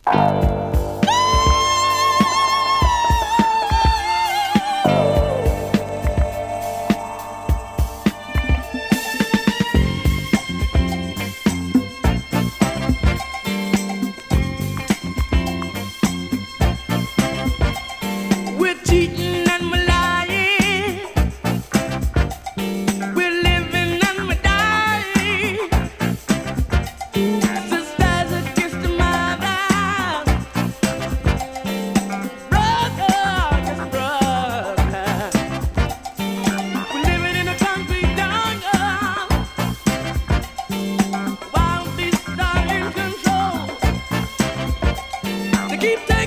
We're cheating and we're lying. We're living and we're dying. Sisters against the mother. Brother against brother. We're living in a concrete jungle. Wild beasts are in control. They keep taking